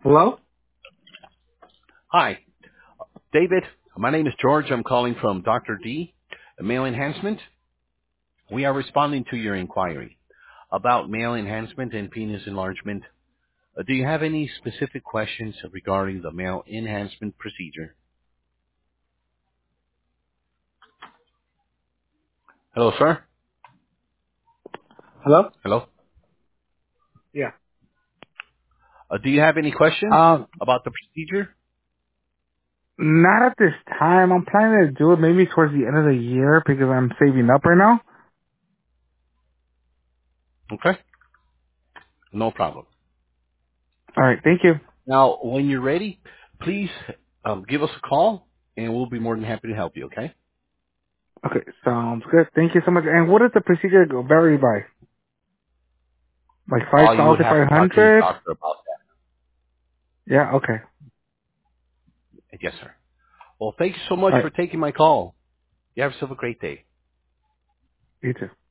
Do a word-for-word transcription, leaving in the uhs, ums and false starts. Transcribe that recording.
Hello? Hi, David. My name is George. I'm calling from Doctor D, Male Enhancement. We are responding to your inquiry about male enhancement and penis enlargement. Uh, do you have any specific questions regarding the male enhancement procedure? Hello, sir. Hello? Hello. Yeah. Uh, do you have any questions Um, about the procedure? not at this time. I'm planning to do it maybe towards the end of the year because I'm saving up right now. Okay, no problem. All right. Thank you. Now, when you're ready, please um, give us a call, and we'll be more than happy to help you. Okay? Okay. Sounds good. Thank you so much. And what does the procedure go vary by? Like Oh, five you would thousand have five to talk to your hundred? doctor about Yeah. Okay. that. Yes, sir. Well, thank you so much All for right. taking my call. You have yourself a great day. You too.